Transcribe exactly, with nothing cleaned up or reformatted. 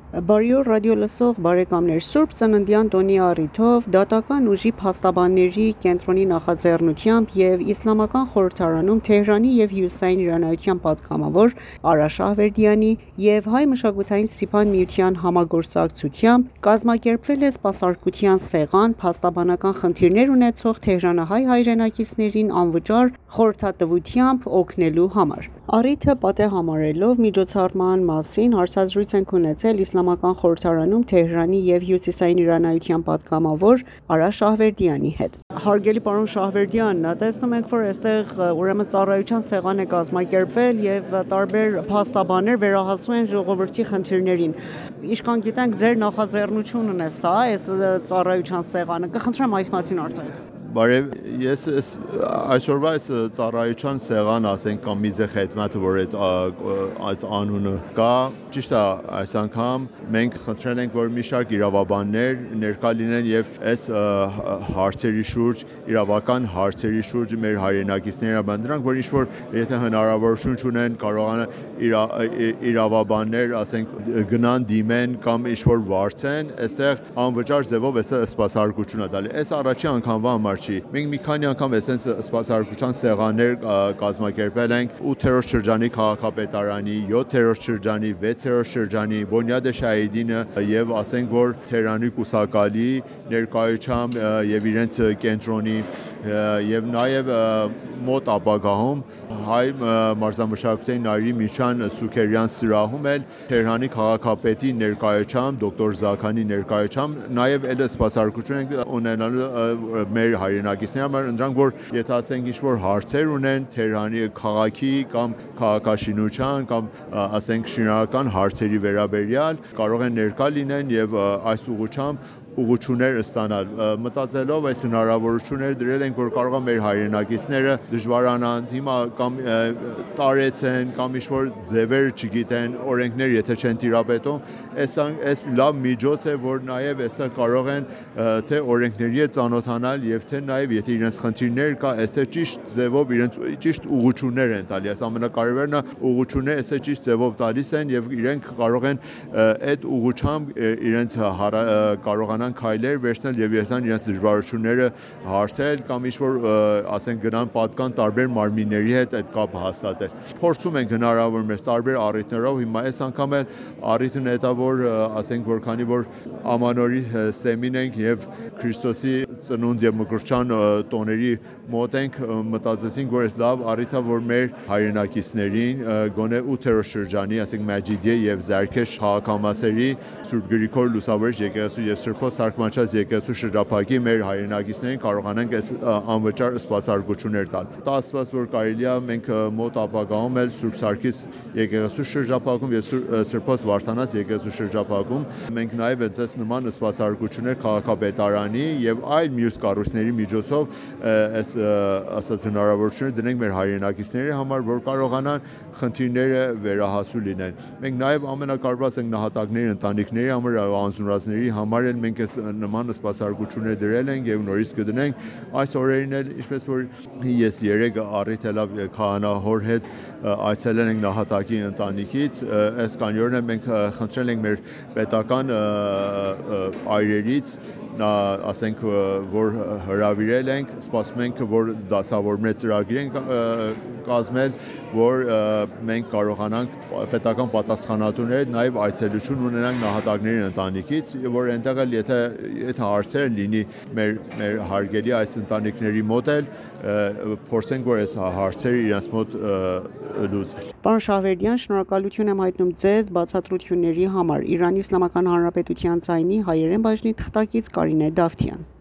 Բարիօր ռադիո լսող բարեկամներ, Սուրբ Ծննդյան տոնի առիթով դատական ուժի փաստաբանների կենտրոնի նախաձեռնությամբ և Իսլամական խորհրդարանում Թեհրանի և Հյուսիսային իրանայության պատգամավոր Արա Շահվերդյանի և Հայ մշակութային սիփան միության համագործակցությամբ կազմակերպվել է սպասարկության սեղան՝ փաստաբանական խնդիրներ ունեցող թեհրանահայ հայրենակիցներին անվճար խորհրդատվությամբ օգնելու համար: Առիթը պատեհ համարելով միջոցառման մասին հարցազրույց ենք ունեցել Իսլամական խորհրդարանում Թեհրանի և Հյուսիսային իրանայության պատգամավոր Արա Շահվերդյանի հետ: Հարգելի պարոն Շահվերդյան, տեսնում ենք, որ այստեղ ուրեմն ծառայության սեղան է կազմակերպվել և տարբեր փաստաբաններ վերահասում են ժողովրդի խնդիրներին: Ինչքան գիտենք, ձեր նախաձեռնությունն է սա, այս ծառայության սեղանը: Կխնդրեմ այս մասին արտահայտել: Բարև, ես այսօրվա այս ծառայության սեղան, ասենք, կամ միզե խեդմաթը, որ այդ անունը կա, ճիշտ է, այս անգամ մենք խնդրել ենք, որ մի շարք իրավաբաններ ներկա լինեն և այս հարցերի շուրջ, իրավական հարցերի շուրջ մեր հայրենակիցները, դրանք, որ ինչ-որ եթե հնարավորություն չունեն, կարողանան իրավաբաններ, ասենք, գնան դիմեն կամ ինչ-որ վարձեն, այստեղ անվճար ձևով սպասարկություն է տալի: Այս առաջին անգամվա համար չի: Մենք մի քանի անգամ այսպես սպասարկության սեղաններ կազմակերպել ենք ութերորդ շրջանի քաղաքապետարանի, յոթերորդ շրջանի, վեցերորդ շրջանի, Բոնյադ Շահիդինը և ասենք, որ Թեհրանի կուսակալի ներկայությամբ և իրենց կենտրոնի և նաև մոտ ապագայում Հայ մարզամշակութային նարինի միության Սուքերյան սրահում էլ Թեհրանի քաղաքապետի ներկայությամբ, դոկտոր Զաքանի ներկայությամբ նաև էլ սպասարկություն ենք ունենալու մեր հայրենակիցների համար, նրանք, որ եթե ասենք ինչ-որ հարցեր ունեն Թեհրանի քաղաքի կամ քաղաքաշինության կամ ասենք շինարարական հարցերի վերաբերյալ, կարող են ներկա լինեն և այս ուղղությամբ ուղղություններ ստանալ: Մտածելով այս հնարավորությունները դրել ենք, որ կարող է մեր հայրենակիցները դժվարանան, հիմա կամ տարեցեն կամ ինչ-որ ձևեր չգիտեն, օրենքներ եթե չեն տիրապետում, այս լավ միջոց է, որ նաև այստեղ կարող են թե օրենքների հետ ծանոթանալ և թե նաև եթե իրենց խնդիրներ կա, այստեղ ճիշտ ձևով իրենց ճիշտ ուղղություններ են տալիս: Այս ամենակարևորն է, ուղղությունները այստեղ ճիշտ ձևով տալիս են և իրենք կարող են այդ ուղղությամբ իրենց կարողանան քայլեր վերցնել և իրենց դժվարությունները հարթել կամ ինչ-որ ասենք գնան պատկան տարբեր մարմինների հետ այդ կապը հաստատել: Փորձում ենք հնարավոր մեծ տարբեր առիթներով, հիմա այս անգամ էլ առիթն էդ է, որ ասենք որքանի որ Ամանորի սեմին ենք և Քրիստոսի ծնունդ և մկրտչյան տոների մոտ ենք, մտածեցինք, որ լավ առիթ է, որ մեր հայրենակիցներին գոնե ութերորդ շրջանի, ասենք Մաջիդիե և Զարքեշ քաղաքամասերի Սուրբ Գրիգոր Լուսավորիչ եկեղեցու և Սրբոց Թարգմանչված եկեղեցու շրջափակի մեր հայրենակիցներին կարողանանք այս անվճար սպասարկություններ տալ: Դա ասված, որ կարելի է մենք մոտ ապագայում էլ Սուրբ Սարգիս եկեղեցու շրջափակում և Սրբոց Վարդանանց եկեղեցու շրջափակում մենք նաև այդպես նման սպասարկություններ քաղաքապետարանի և այլ մյուս կառույցների միջոցով այս ասած հնարավորությունները դնենք մեր հայրենակիցների համար, որ կարողանան խնդիրները վերահասու լինեն: Մենք նաև ամենակարևորը, ասենք, նահատակների ընտանիքների համար, անզունվածների համար էլ մենք այս նման սպասարկություններ դրել ենք և նորից կդնենք: Այս օրերին էլ ինչպես որ ես երեկ առիթ ելավ քահանահոր հետ այցելել ենք նահատակի ընտանիքից, այս քանի օրն էլ մենք խնդրել ենք մեր պետական այրերից, ասենք, որ հրավիրել ենք, սպասում ենք, որ դասավորներ ծրագիր են կազմել, որ մենք կարողանանք պետական պատասխանատուների հետ նաև այցելություն ունենանք նահատակների ընտանիքից, որ այնտեղ էլ եթե հարցեր լինի մեր հարգելի այս ընտանիքների մոտ էլ փորձենք, որ այս հարցերը իրենց մոտ լուծել: Պարոն Շահվերդյան, շնորհակալություն եմ հայտնում ձեզ բացատրությունների համար: Իրանի Իսլամական Հանրապետության ձայնի հայերեն բաժնի թղթակից Կարինե Դավթյան: